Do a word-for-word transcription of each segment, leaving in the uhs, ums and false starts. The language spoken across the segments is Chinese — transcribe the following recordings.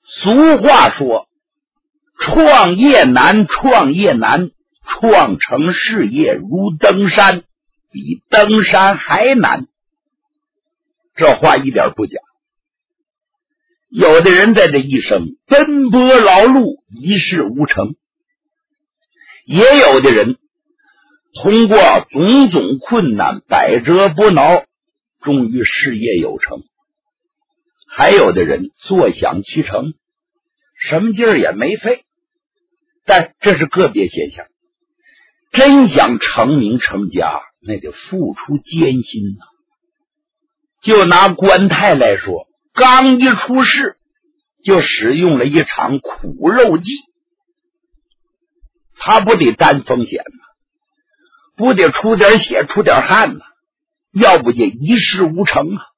俗话说，创业难，创业难，创成事业如登山，比登山还难。这话一点不假。有的人在这一生奔波劳碌，一事无成，也有的人通过种种困难，百折不挠，终于事业有成。还有的人坐享其成，什么劲儿也没费，但这是个别现象。真想成名成家，那得付出艰辛呐、啊。就拿关泰来说，刚一出世就使用了一场苦肉计，他不得担风险吗？不得出点血出点汗吗？要不就一事无成啊。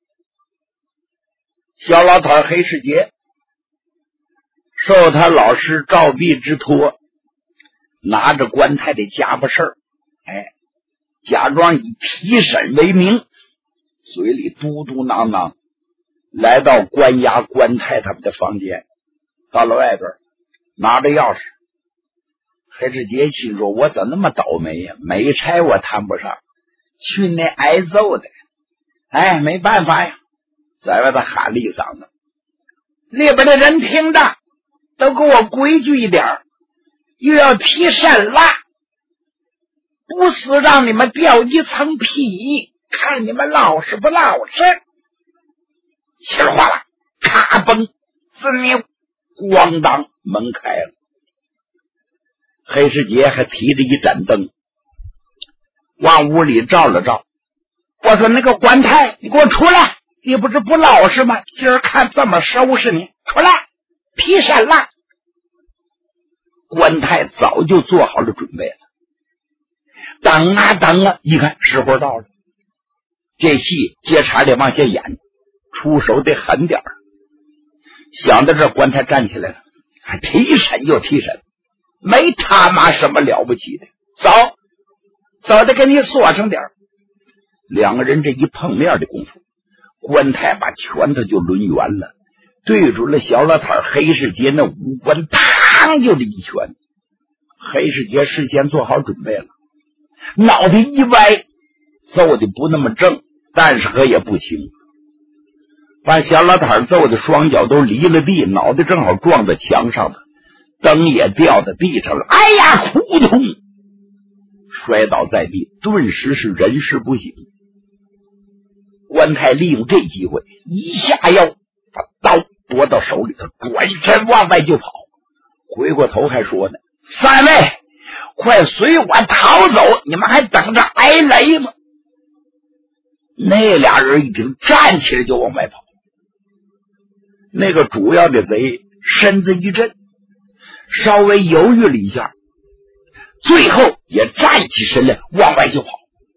小老头黑世杰受他老师赵壁之托，拿着关泰的家伙事儿，哎，假装以提审为名，嘴里嘟嘟囔囔，来到关押关泰他们的房间，到了外边拿着钥匙。黑世杰心说，我怎么那么倒霉呀、啊？没差我谈不上，去年挨揍的，哎，没办法呀，在外头喊了一嗓子，里边的人听着都给我规矩一点，又要提审了，不死让你们掉一层皮，看你们老实不老实。气儿化了，咔嘣，自命咣当，门开了。黑世杰还提着一盏灯往屋里照了照，我说那个关泰，你给我出来，你不是不老实吗？今儿看这么收拾你，出来批审了。关泰早就做好了准备了，等啊等啊，一看时候到了，这戏接茬得往下演，出手得狠点儿。想到这，关泰站起来了，还提审就提审，没他妈什么了不起的，走走得给你锁上点儿。两个人这一碰面的功夫，关泰把拳头就抡圆了，对准了小老太黑世杰那五官，嘡就这一拳。黑世杰事先做好准备了，脑袋一歪，揍的不那么正，但是可也不轻，把小老太揍的双脚都离了地，脑袋正好撞在墙上了，灯也掉在地上了，哎呀，扑通摔倒在地，顿时是人事不省。关泰利用这机会一下腰，把刀夺到手里头，转身往外就跑，回过头还说呢，三位快随我逃走，你们还等着挨雷吗？那俩人一听，站起来就往外跑。那个主要的贼身子一震，稍微犹豫了一下，最后也站起身来往外就跑。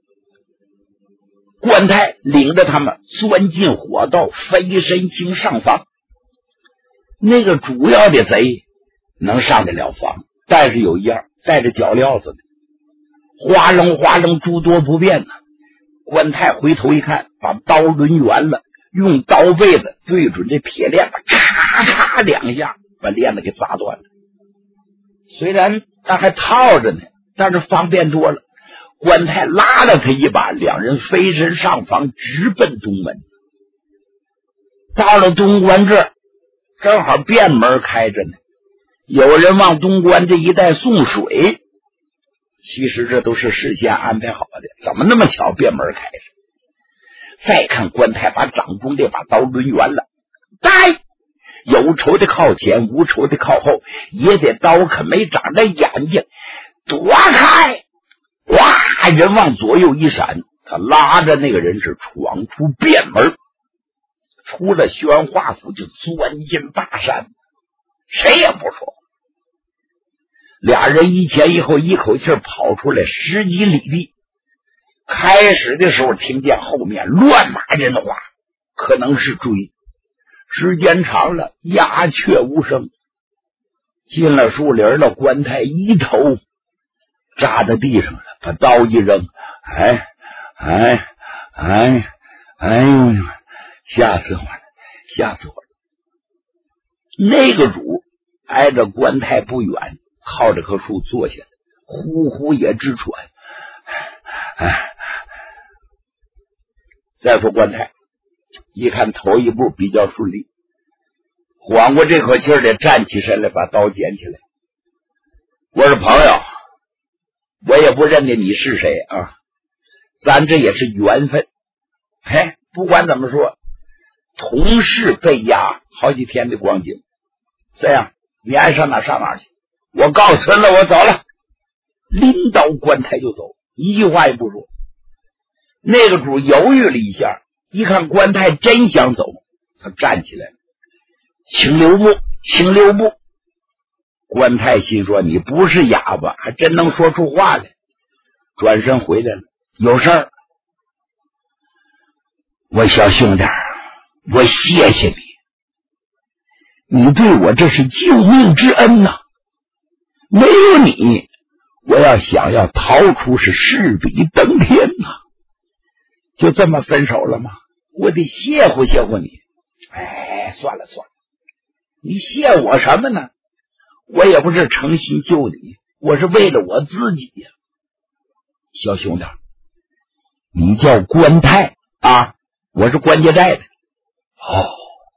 关泰领着他们钻进火道，飞身经上房。那个主要的贼能上得了房，但是有一样，带着脚镣子的，哗楞哗楞诸多不便呢。关泰回头一看，把刀抡圆了，用刀背子对准这铁链子，咔咔两下把链子给砸断了。虽然他还套着呢，但是方便多了。关泰拉了他一把，两人飞身上房，直奔东门。到了东关这儿，正好便门开着呢，有人往东关这一带送水。其实这都是事先安排好的，怎么那么巧便门开着？再看关泰把掌中这把刀抡圆了，呆，有仇的靠前，无仇的靠后，也得刀可没长着眼睛，躲开！哇！人往左右一闪，他拉着那个人是闯出便门，出了宣化府就钻进大山，谁也不说。俩人一前一后，一口气跑出来十几里地。开始的时候听见后面乱骂人的话，可能是追，时间长了鸦雀无声。进了树林了，关泰一头扎在地上了，把刀一扔，哎哎哎哎呦，吓死我了，吓死我了！ 那个主挨着官太不远，靠着棵树坐下来，呼呼也直喘。再说官太一看头一步比较顺利，缓过这口气儿来，站起身来，把刀捡起来。我是朋友，我也不认得你是谁啊，咱这也是缘分。嘿，不管怎么说，同事被压好几天的光景，这样你爱上哪上哪去，我告辞了，我走了。拎刀官太就走，一句话也不说。那个主犹豫了一下，一看官太真想走，他站起来了，请留步，请留步。官太心说，你不是哑巴，还真能说出话来。转身回来了，有事儿。我小兄弟，我谢谢你，你对我这是救命之恩呐、啊！没有你，我要想要逃出是势比登天呐、啊！就这么分手了吗？我得谢乎谢乎你。哎，算了算了，你谢我什么呢？我也不是诚心救你，我是为了我自己呀、啊。小兄弟，你叫官太啊，我是关家寨的。哦，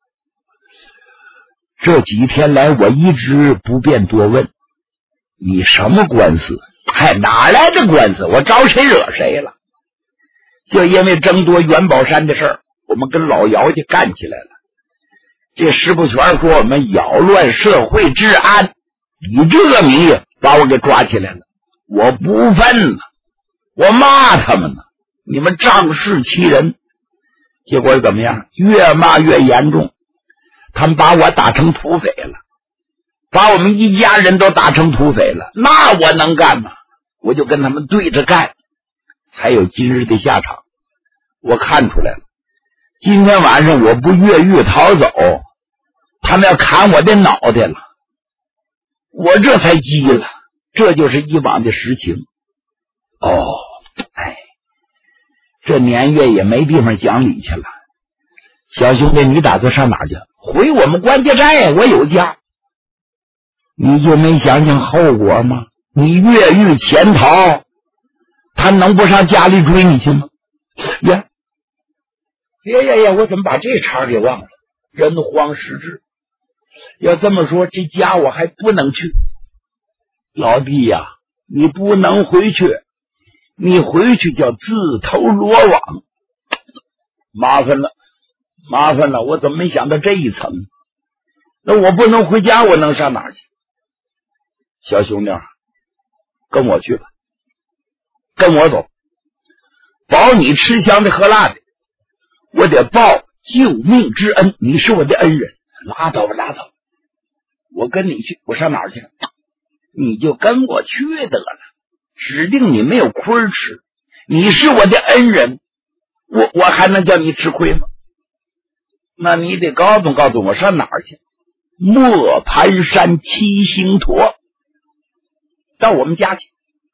这几天来我一直不便多问，你什么官司？嗨，哪来的官司？我招谁惹谁了？就因为争夺元宝山的事儿，我们跟老姚家干起来了。这石不全说我们扰乱社会治安，以这个名义把我给抓起来了。我不忿呢，我骂他们呢，你们仗势欺人。结果怎么样？越骂越严重，他们把我打成土匪了，把我们一家人都打成土匪了。那我能干吗？我就跟他们对着干，才有今日的下场。我看出来了，今天晚上我不越狱逃走，他们要砍我的脑袋了。我这才急了，这就是以往的实情。哦，哎，这年月也没地方讲理去了。小兄弟，你打算上哪儿去？回我们关家寨，我有家。你就没想想后果吗？你越狱潜逃，他能不上家里追你去吗？呀呀呀呀！我怎么把这茬给忘了？人慌失智。要这么说，这家我还不能去。老弟呀、啊，你不能回去，你回去叫自投罗网。麻烦了，麻烦了！我怎么没想到这一层？那我不能回家，我能上哪儿去？小兄弟，跟我去吧，跟我走，保你吃香的喝辣的。我得报救命之恩，你是我的恩人。拉倒吧，拉倒！我跟你去，我上哪儿去？你就跟我去得了，指定你没有亏吃。你是我的恩人，我我还能叫你吃亏吗？那你得告诉告诉我上哪儿去？磨盘山七星坨，到我们家去。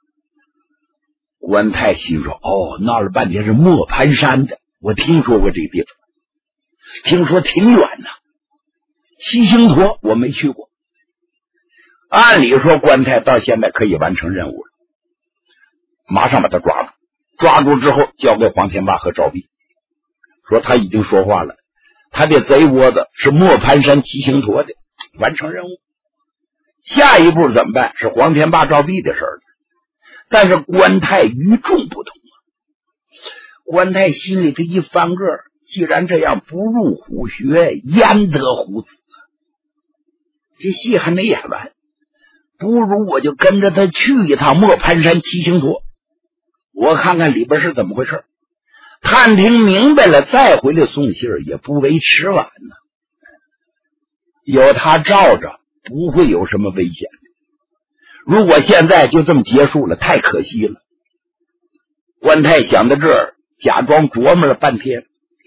关太心说：“哦，闹了半天是磨盘山的，我听说过这个地方，听说挺远呐。七星坨我没去过。按理说，关太到现在可以完成任务了，马上把他抓住。抓住之后，交给黄天霸和赵弼，说他已经说话了，他的贼窝子是磨盘山七星坨的，完成任务。下一步怎么办？是黄天霸、赵弼的事儿。但是关太与众不同啊！关太心里头一翻个，既然这样，不入虎穴，焉得虎子？这戏还没演完，不如我就跟着他去一趟磨盘山七星坨，我看看里边是怎么回事，探听明白了再回来送信儿也不为迟晚呢。有他罩着，不会有什么危险。如果现在就这么结束了，太可惜了。关太想到这儿，假装琢磨了半天。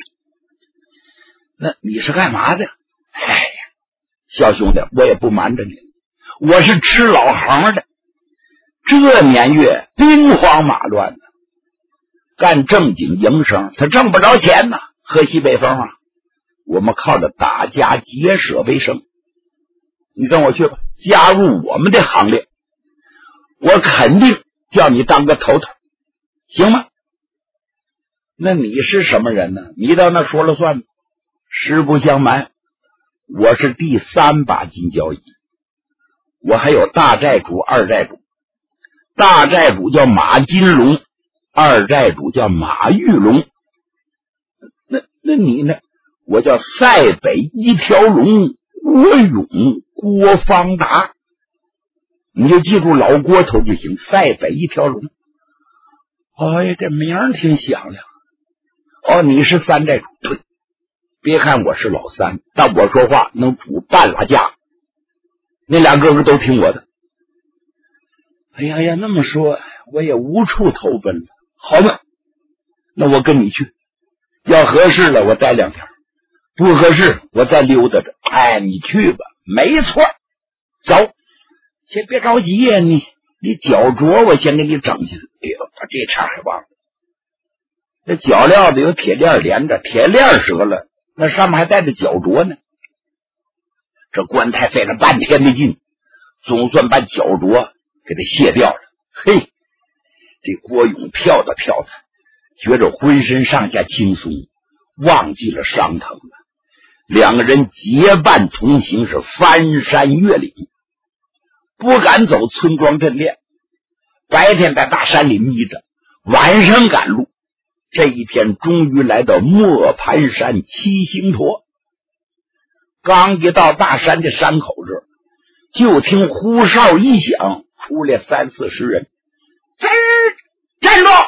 那你是干嘛的？哎呀，小兄弟，我也不瞒着你，我是吃老行的。这年月兵荒马乱的，干正经营生他挣不着钱呢。河西北风啊，我们靠着打家劫舍为生。 你跟我去吧，加入我们的行列，我肯定叫你当个头头，行吗？那你是什么人呢？你到那说了算吗？实不相瞒，我是第三把金交椅，我还有大寨主、二寨主。大寨主叫马金龙，二寨主叫马玉龙。那那你呢？我叫塞北一条龙郭勇郭方达，你就记住老郭头就行。塞北一条龙，哎呀，这名儿挺响亮。哦，你是三寨主，对，别看我是老三，但我说话能煮半拉架，那俩哥哥都听我的。哎呀呀，那么说我也无处投奔了。好嘛，那我跟你去，要合适了我待两天，不合适我再溜达着。哎，你去吧，没错。走，先别着急呀，你你脚镯我先给你整去。哎呦，把这茬还忘了。这脚镣子有铁链连着，铁链折了，那上面还带着脚镯呢。这官太费了半天的劲，总算把脚镯给他卸掉了。嘿，这郭勇跳着跳着，觉着浑身上下轻松，忘记了伤疼了。两个人结伴同行，是翻山越岭，不敢走村庄镇店，白天在大山里眯着，晚上赶路。这一天终于来到磨盘山七星坨，刚一到大山的山口这儿，就听呼哨一响，出来三四十人。站站住！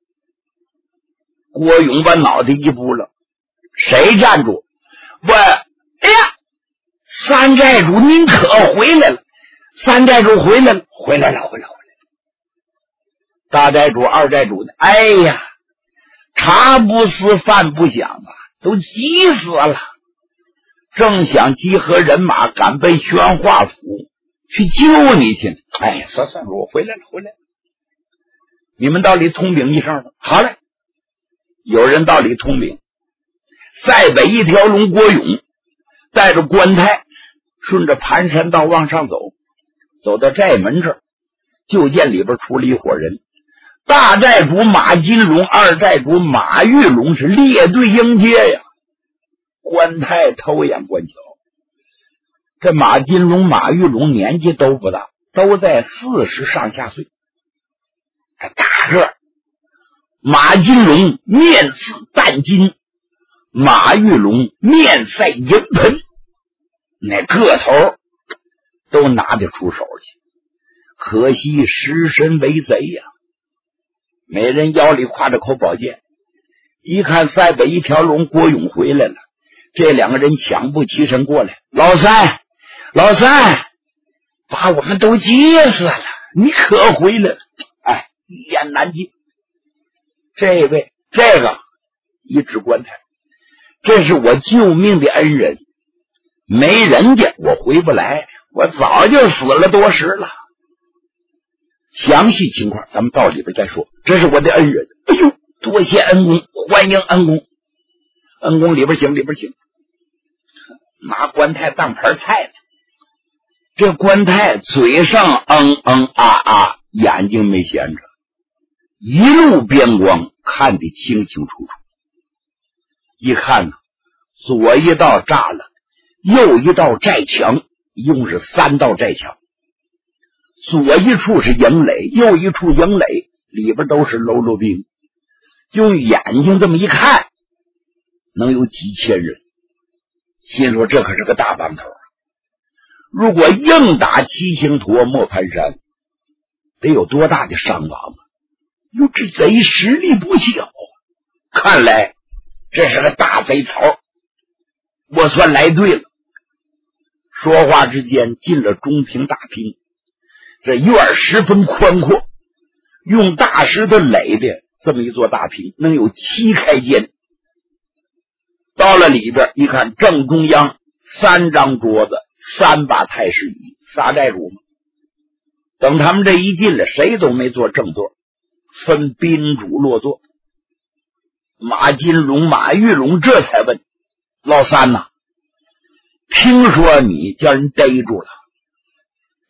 郭勇把脑袋一拨了，谁站住？我，哎呀，三寨主您可回来了！三寨主回来了，回来了，回来了，回来了。大寨主、二寨主呢？哎呀，茶不思饭不想啊，都急死了。正想集合人马赶奔宣化府去救你去呢。哎呀，算算，我回来了，回来了。你们到里通禀一声了。好嘞，有人到里通禀，塞北一条龙郭勇带着官太顺着盘山道往上走，走到寨门这儿，就见里边出了一伙人。大寨主马金龙，二寨主马玉龙是列队迎接呀。官太偷眼观瞧，这马金龙、马玉龙年纪都不大，都在四十上下岁。大个马金龙面似淡金，马玉龙面赛银盆，那个头都拿得出手去。可惜尸身为贼呀、啊！每人腰里挎着口宝剑，一看塞北一条龙郭勇回来了，这两个人抢步齐身过来。老三，老三，把我们都急死了，你可回来了？哎，一言难尽。这位，这个一指棺材，这是我救命的恩人，没人家我回不来，我早就死了多时了。详细情况咱们到里边再说，这是我的恩人。哎呦，多谢恩公，欢迎恩公。恩公里边请，里边请。拿官太当盘菜呢，这官太嘴上嗯嗯啊啊，眼睛没闲着，一路边光看得清清楚楚。一看呢，左一道栅栏，右一道寨墙，一共是三道寨墙。左一处是营垒，右一处营垒，里边都是喽啰兵。用眼睛这么一看，能有几千人。心说这可是个大帮头啊！如果硬打七星坨磨盘山，得有多大的伤亡啊！哟，这贼实力不小啊！看来这是个大贼曹，我算来对了。说话之间进了中庭大厅，这院十分宽阔，用大石头垒的这么一座大厅，能有七开间。到了里边一看，正中央三张桌子，三把太师椅，仨寨主嘛。等他们这一进来，谁都没坐正座，分宾主落座。马金龙、马玉龙这才问：老三呐，听说你叫人逮住了，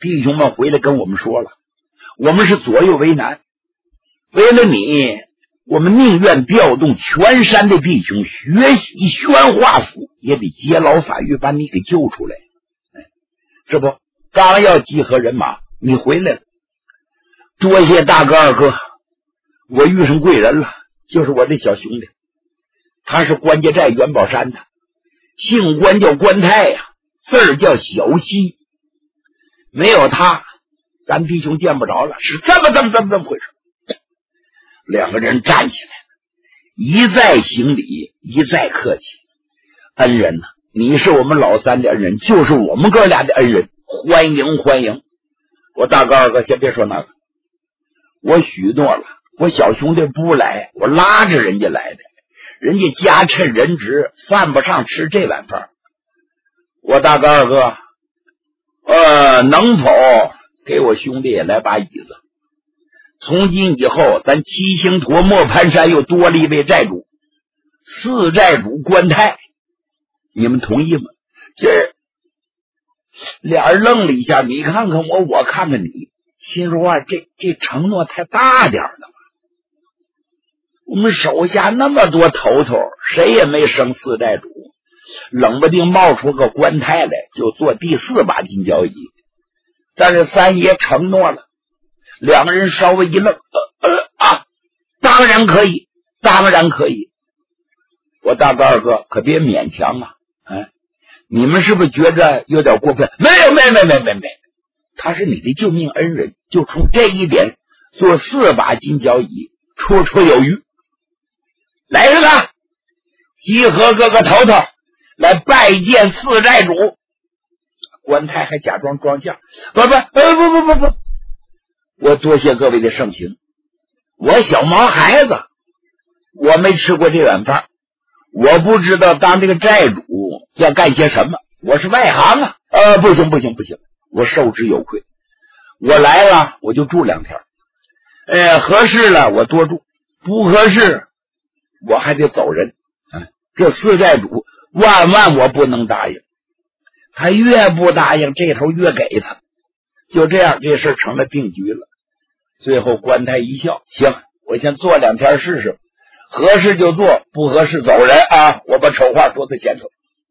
弟兄们回来跟我们说了，我们是左右为难，为了你，我们宁愿调动全山的弟兄学习宣化府，也得劫牢法狱把你给救出来。这不刚要集合人马，你回来了，多谢大哥二哥，我遇上贵人了，就是我的小兄弟，他是关家寨元宝山的，姓关叫关泰呀、啊，字儿叫小西，没有他咱弟兄见不着了，是这么这么这么这么回事。两个人站起来了，一再行礼，一再客气。恩人呐、啊，你是我们老三的恩人，就是我们哥俩的恩人，欢迎欢迎。我大哥二哥先别说那个，我许诺了，我小兄弟不来，我拉着人家来的，人家家趁人直，犯不上吃这碗饭。我大哥二哥呃，能否给我兄弟也来把椅子？从今以后，咱七星坨磨盘山又多了一位寨主，四寨主关泰，你们同意吗？这俩人愣了一下，你看看我，我看看你，心说话，这这承诺太大点了吧？我们手下那么多头头，谁也没升四寨主，冷不丁冒出个关泰来，就做第四把金交椅。但是三爷承诺了。两个人稍微一愣，呃呃啊，当然可以，当然可以。我大哥二哥可别勉强啊！哎，你们是不是觉着有点过分？没有，没没没没没，他是你的救命恩人，就出这一点，做四把金交椅，绰绰有余。来人啊，集合各个头头来拜见四寨主。关泰还假装装相，不不不不不不不。我多谢各位的盛情，我小毛孩子，我没吃过这碗饭，我不知道当这个寨主要干些什么，我是外行啊。呃，不行不行不行，我受之有愧。我来了我就住两天，呃，合适了我多住，不合适我还得走人。哎，这四寨主万万我不能答应，他越不答应这头越给他，就这样这事成了定局了。最后关泰一笑，行，我先做两天试试，合适就做，不合适走人啊！我把丑话说在前头。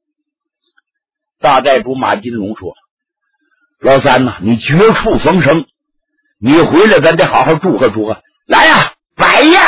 大寨主马金龙说：“老三呐、啊，你绝处逢生，你回来咱得好好祝贺祝贺。来呀、啊，摆宴！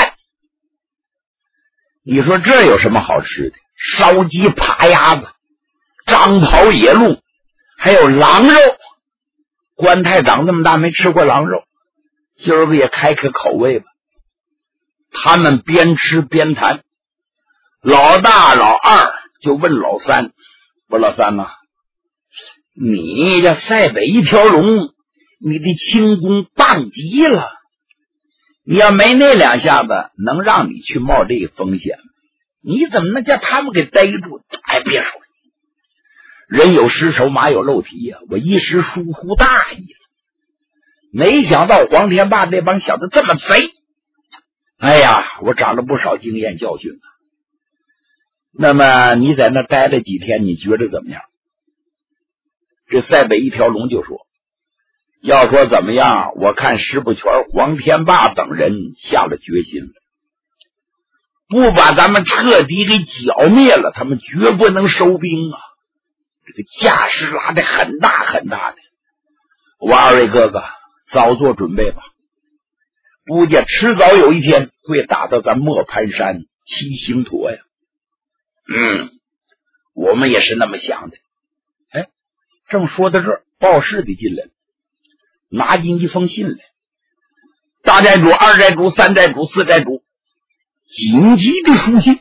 你说这有什么好吃的？烧鸡、扒鸭子、张袍野鹿，还有狼肉。关泰长这么大没吃过狼肉。”今儿个也开开口味吧。他们边吃边谈，老大老二就问老三：“我老三呐、啊，你这塞北一条龙，你的轻功棒极了，你要没那两下子，能让你去冒这个风险？你怎么能叫他们给逮住？哎，别说，人有失手，马有漏蹄呀、啊！我一时疏忽大意了。”没想到黄天霸那帮小子这么贼，哎呀，我长了不少经验教训了。那么你在那待了几天，你觉得怎么样？这塞北一条龙就说：“要说怎么样，我看石不全、黄天霸等人下了决心了，不把咱们彻底给剿灭了，他们绝不能收兵啊！这个架势拉得很大很大的。我二位哥哥。”早做准备吧，估计迟早有一天会打到咱磨盘山七星坨呀。嗯，我们也是那么想的。哎，正说到这儿，报事的进来了，拿进一封信来。大寨主、二寨主、三寨主、四寨主，紧急的书信。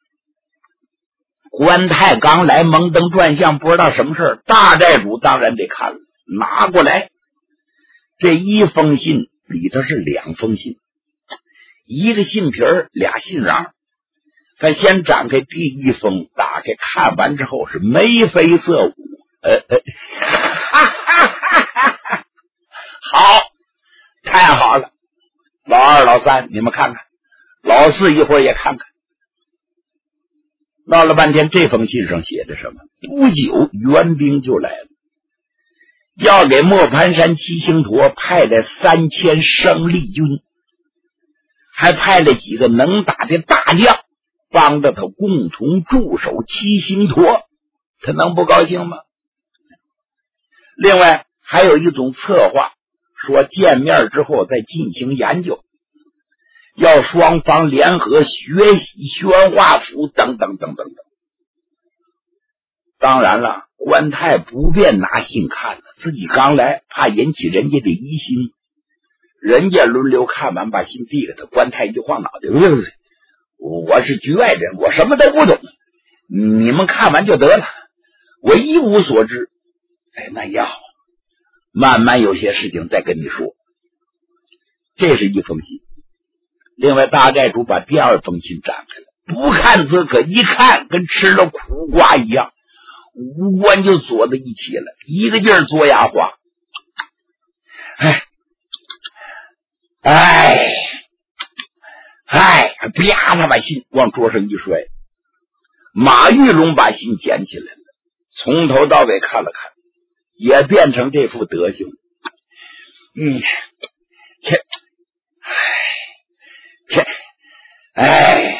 关泰刚来蒙登转向，不知道什么事儿，大寨主当然得看了，拿过来。这一封信里头是两封信，一个信皮儿，俩信瓤。他先展开第一封，打开看完之后是眉飞色舞，呃呃，哈哈哈哈哈，好，太好了！老二、老三，你们看看，老四一会儿也看看。闹了半天，这封信上写的什么？不久，援兵就来了。 要给磨盘山七星陀派了三千生力军，还派了几个能打的大将帮着他共同驻守七星陀，他能不高兴吗？另外还有一种策划，说见面之后再进行研究，要双方联合学习宣化府等等等等等。当然了，关泰不便拿信看，自己刚来，怕引起人家的疑心。人家轮流看完，把信递给他，关泰一晃脑袋，我是局外人，我什么都不懂，你们看完就得了，我一无所知。哎，那也好，慢慢有些事情再跟你说。这是一封信。另外大寨主把第二封信展开了，不看则可，一看跟吃了苦瓜一样，五官就锁在一起了，一个劲儿嘬牙花。哎哎哎，啪，他把信往桌上一摔。马玉龙把信捡起来了，从头到尾看了看，也变成这副德行。嗯，切，切，哎，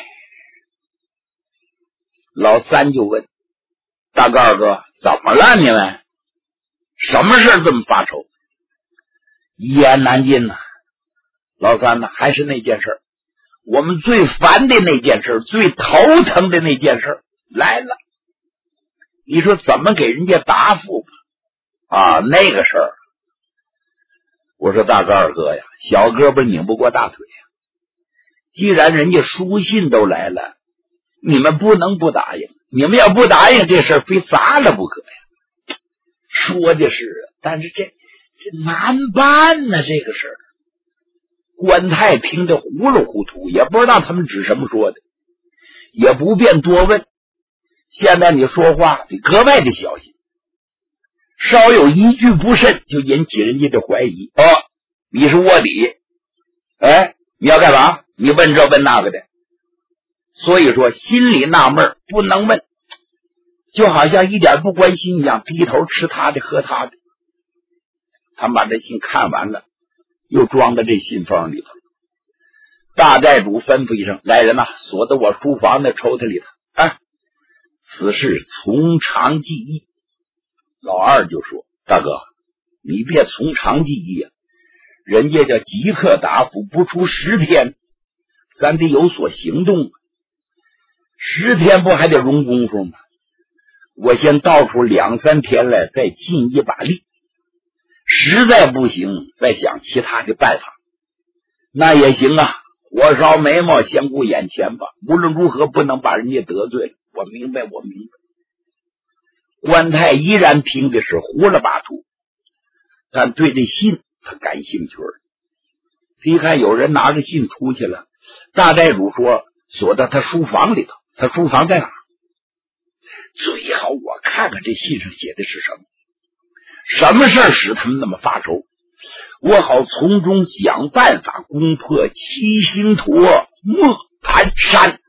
老三就问大个儿哥，怎么了你们？什么事这么发愁？一言难尽呐、啊。老三呢，还是那件事，我们最烦的那件事，最头疼的那件事来了。你说怎么给人家答复吧？啊，那个事儿，我说大个二哥呀，小胳膊拧不过大腿呀。既然人家书信都来了，你们不能不答应。你们要不答应，这事儿非砸了不可呀。说的是，但是这这难办呢，这个事儿。关太听得糊里糊涂，也不知道他们指什么说的，也不便多问。现在你说话得格外的小心，稍有一句不慎，就引起人家的怀疑。哦，你是卧底，哎，你要干嘛？你问这问那个的。所以说心里纳闷，不能问，就好像一点不关心一样，低头吃他的喝他的。他们把这信看完了，又装在这信封里头。大寨主吩咐一声，来人呐、啊，锁在我书房的抽屉里头。哎，此事从长计议。老二就说，大哥你别从长计议啊，人家叫即刻答复，不出十天咱得有所行动。十天不还得容功夫吗？我先倒出两三天来，再尽一把力，实在不行再想其他的办法。那也行啊，火烧眉毛先顾眼前吧，无论如何不能把人家得罪了。我明白我明白。关太依然听的是糊了巴涂，但对这信他感兴趣了。一看有人拿着信出去了，大寨主说锁在他书房里头。他书房在哪？最好我看看这信上写的是什么，什么事儿使他们那么发愁，我好从中想办法攻破七星陀磨盘山。